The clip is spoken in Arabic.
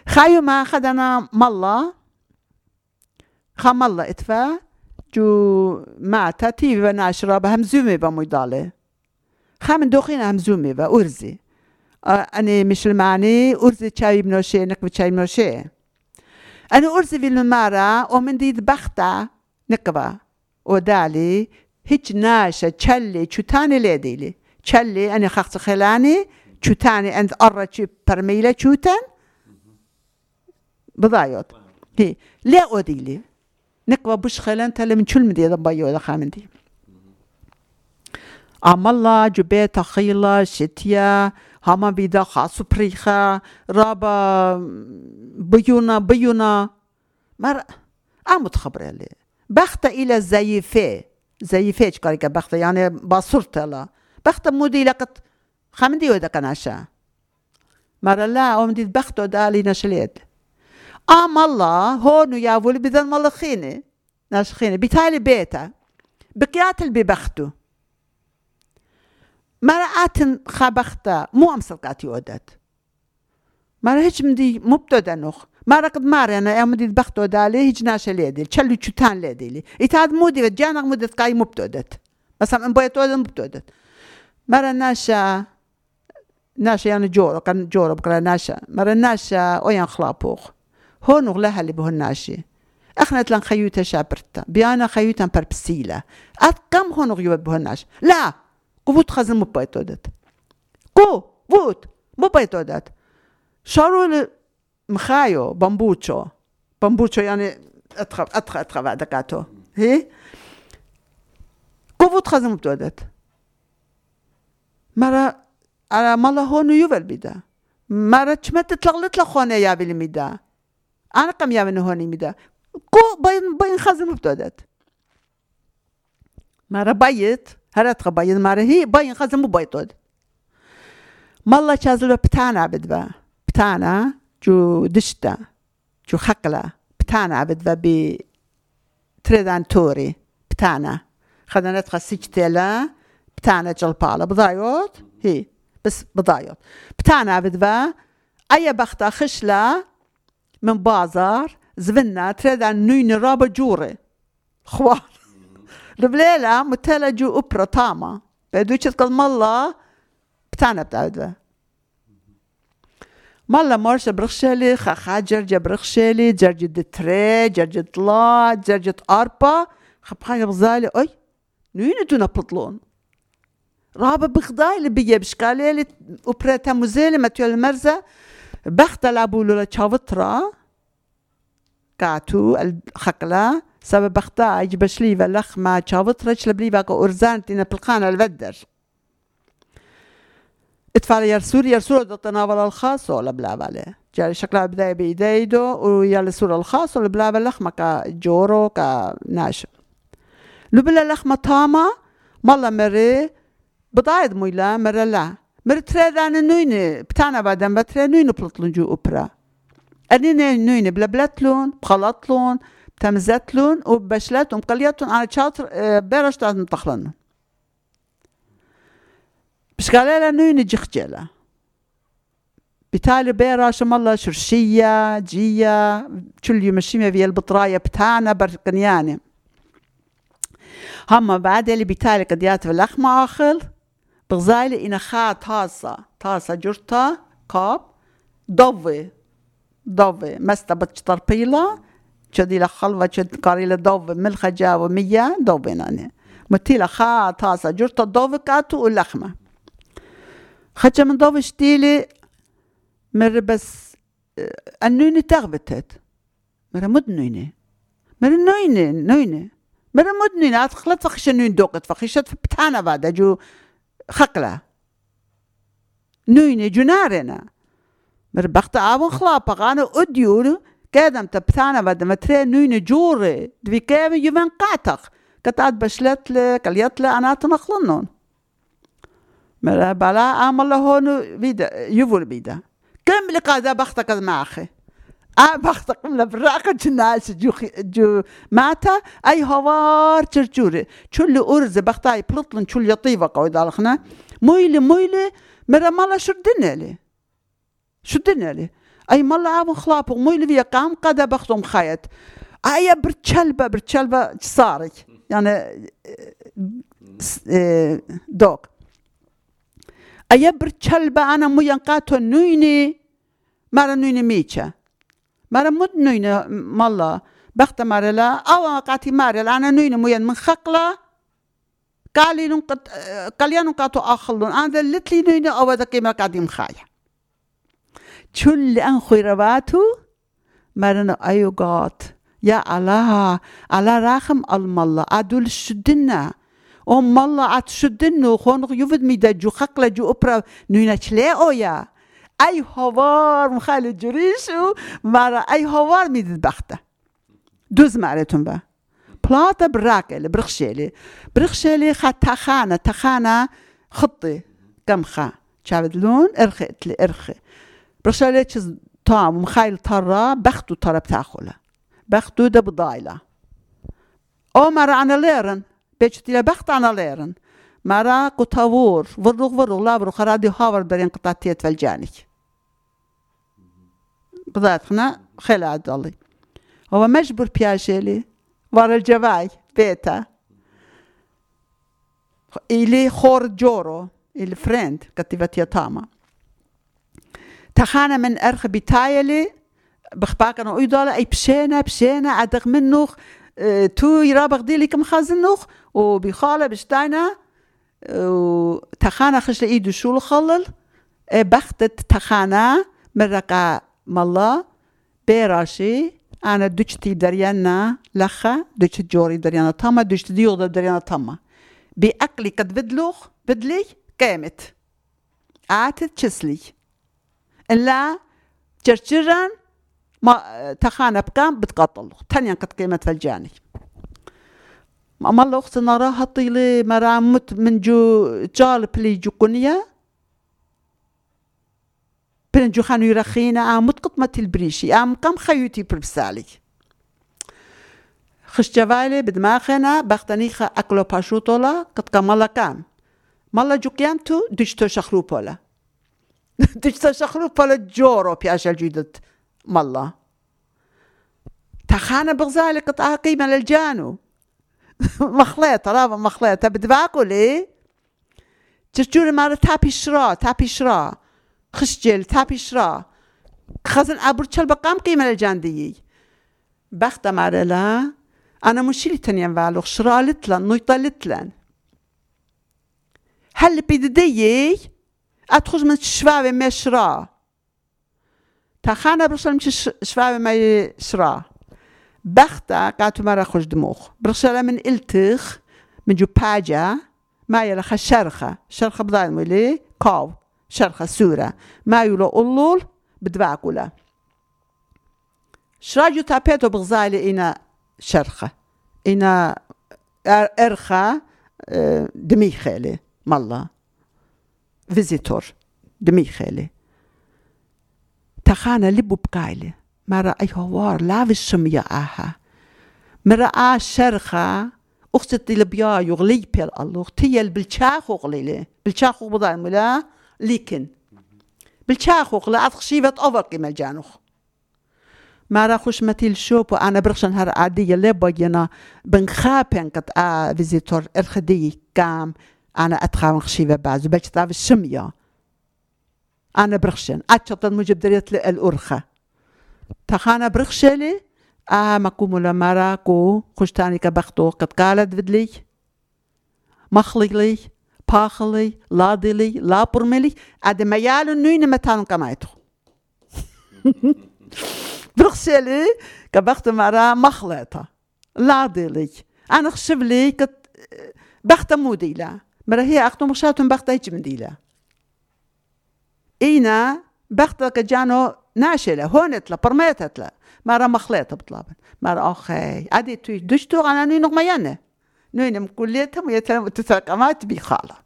خايو ما خدنا مالله خمالله اتفا جو معتا تيبا ناشرب همزومي بمويدالي خامن دوخين همزومي بأرزي أنا مش المعني أرزي تشاي بنوشي نك بتشاي بنوشي أنا أرزي في المارة ومن ديد بختا نكبا ودالي هيج ناشا تشلي تشوتاني ليديلي تشلي أنا خاص خلاني تشوتاني عند أرتشي برميلة تشوتان بضايط هي لا أديلي نكبا بوش خلان تلا من شل مدي ضبايو هذا خامندي عمالله جبيت خيلة شتيا هما بيدا خاصو بريخة رابا بيونا مر متخبرة لي بخت إلى زيفة كاريكا بخت يعني باصرت لا بخت مودي لقت خامندي ودا كناشا مر لا أمدي بختو دالي نشليت الله هون يا ولي بدن ملخيني ناشخيني بتالي بيتا بقيات ببختو مرأة خبختا مو أمسلقاتي ودات مرة هيج مدي مبتدا نخ مرة قد ماري أنا مدي بختو دالي هيج ناشا ليدي تشلو تشوتان ليدي إتاد مودي جانا مودي قاي مبتدت مثلا من بيت ودن مبتدت مرة ناشا يعني جورو بقرا ناشا مرة ناشا وين خلاپوخ هون غلاها اللي بهن ناشي اخنا تلان خيوتا شابرتا بيانا خيوتا بربسيلا كم هون غيوت بهن ناش لا قوت خزن مو بايتودت مو بايتودت شارو مخايو بامبوتشو يعني اتخا بعد كاتو هي قوت خزن مو بايتودت مرة على مالا هون يوفل بيدا مرة شمت تلغلت لخونه يا بالميدا أنا كم يا من هوني ميدا باين خزن مبتدت مرة بايت هرت خبايت مرة هي باين خزن مبايتود مالله شازلو بتانا بدبا بتانا جو دشتا جو خقلة بتانا بدبا تريدان توري بتانا خدنا تخسيجتلا بتانا جلبالة بضايوت هي بس بضايوت بتانا بدبا أي بختا خشلة من بازار زبنا تريدان نوين رابا جوري خوار البليلة متلجو أبرا طاما بدوش تقول مالله بتانا بتاعدها مالله مرش برخشالي خاخا جرجة برخشالي جرجة دتري جرجة طلا جرجة أربا خبخايا بغزالي أي نوين دونا بطلون رابا بخداي اللي بيجي بشكالي اللي أبرا تموزيلي متيو المرزة بختا لابولو لتشاوطرا كاتو الخقلة سبب بختا يجبش ليفا لخمة تشاوطرا شلبليفا كأورزان تينا بالقانة الودر اتفعل يرسول دو تناول الخاص ولا بلا بالي جاري شكلها بداية بإيديدو ويالسول الخاص ولا بلا باللخمة كجورو كناشا لو بلا لخمة طامة مالا مري بضايد مويلا مرة لا مرة تريدان نويني بتاعنا بعدين بتري نويني بلطلون جو أوبرا أني نويني بلبلتلون بخلطلون بتمزتلون وبشلتلون ومقليتلون على شاطر بيرش تعد مطخلن بس قال نويني جخجلة بتالي بيراش مالله شرشية جية كل يوم مشيمة في البطراية بتاعنا بركنياني هم بعد اللي بتالي قديات في اللحمة آخر بغزايلي إنا خا طاسة جرتا كاب ضوي مستا بتشطربيلا شدي لخلوة شد قاريلا ضوي ملخة جاوة 100 ضوي ناني متيلا خا طاسة جرتا ضوي كاتو واللحمة خدشة من ضوي شتيلي مر بس النوينة تغبتت مر مدنوينة مر نوينة مر مدنوينة خلت فخش نوين دوقت فخشت بتانا بعد جو خقلة نوينة جنارنا مر بخت آبون خلاپا غانا أديور كادم تبتانا بعد ما تري نوينة جوري دبي كيف يفن قاتق كتعد بشلت لك اليت أنا تنخلنون مر بلا عمل هون بيدا يفول بيدا كم لقادا بختك معخي بختك من البراقة جناس جو ماتا أي هوار ترجوري شل أرز بختاي بلطلن شل يطيبة قوي دالخنا مويلي مرة مالا شدنا لي أي ملا عاون خلابو مويل فيا قام قدا بختم خايت أي برتشلبة صارك يعني دوك أي برتشلبة أنا مو ينقاتو نويني مرا نويني ميتشا مرا مد نويني ملا بخت مرا لا أو قاتي مرا لا أنا نويني موين من خقلة قاليانو قاتو آخلون أنا ذلتلي نويني أو ذا كيما قادي مخايا شل أنخوي رواتو مرنا أيو قات يا الله على رحم الملا عدول الشدنا ملا عد شدنو خونق يفد ميدا جو خقلة جو أبرا نوينة شلاء يا أي هوار مخالي جريشو مرا أي هوار ميدد بخته دوز معرتون با بلاطة براكل برخشالي خا تخانة خطي كم خا شابد لون ارخي برخشالي چیز طعم مخايل ترى بختو ترى بتاخله بختو ده بضايلة أو مرة أنا ليرن بيجتي له بخت أنا ليرن مرة قطاور ورق لا برو خرادي هاور برين قطعتيت فالجاني بضايتنا خيل عدالي هو مجبور بياجيلي ورا الجواي بيتا إلي خور جورو إلي فريند كتبت يتاما تخانا من أرخ بتايلي بخباقنا أيضا أي بشينا عدق منوخ تو يرابق ديلي كم خازنوخ وبيخالة بشتاينا تخانا خش لإيدو شو الخلل بختت تخانا مرقا مالا بيراشي أنا دوشتي دريانا لخا دوشت جوري دريانا تاما دوشت ديوغ دريانا تاما بأكلي قد بدلي قامت عاتت تشسلي إلا جرجران ما تخانة بكام بتقتل تانيا قد قيمة فالجاني ما الله أختنا راها طيلي مرامت من جو جالب لي جو قنية بين جو خانو يرخينا متقطمة البريشي كم خيوتي بربسالي خش جوالي بدماغنا بختنيخة أكلو باشوطولا قد كمالا كام مالا جو قيامتو دشتو شخلوبولا دشتو شخلوبولا جورو بياشا الجيدت مالا تخانا بغزالي قطعة قيمة للجانو مخليطة رابا مخليطة بدباكو ليه تشجوري مارا تابي شرا خشجل تابي شرا خزن أبرتشل بقام قيمة للجانديي بختا مارا لا أنا مشيلي تنين والو شرا لتلن نويطة لتلن هل بيدديي أتخش من شفاوي ما شرا تخانا برشل مش شفاوي ما شرا بختا قاتو مرة خوش دموخ برشل من التخ من جو باجا ما يلخ شرخة بضاين مولي كاو شرخة سورة ما يلو أولول بدباكولا شراجو تابيتو بغزالي إنا شرخة إنا إرخة دميخيلي مالا فيزيتور دميخيلي تخانا لبو بقايلي مرا أي هوار لاف الشمية مرا شرخة أختي لبيا يغلي بيل الله تيل بالشاخو غليلي بالشاخو بضاين ملا لكن بالشاخو غلا أتخشيبت أوفر كما الجانوخ مرا خوش متيل شوب وأنا برخشن هر عادية لباينا بنخابن قد فيزيتور إرخدي كام أنا أتخاون خشيبة بعض بلش لاف الشمية أنا برخشن أتشط المجبدريات الأرخة تخانا برخشلي مكومو لمراكو خشتاني كبختو قد قالت بدلي مخلي باخلي لادلي لا برملي أدي ميالو نوين متانو كمايتو برخشلي كبختو مرا مخلطة لادلي أنا خشبلي كت بخت موديلا مرا هي أختو مخشاتو بخت هيج مديلا إينا بخت كجانو ناشلة هونت لا برميتت لا مرة مخلطة بطلابن مرة أخي عادي توي دشتو أنا نوي نغميانة نوي نمكليتهم ويتلم تترقمات بخالة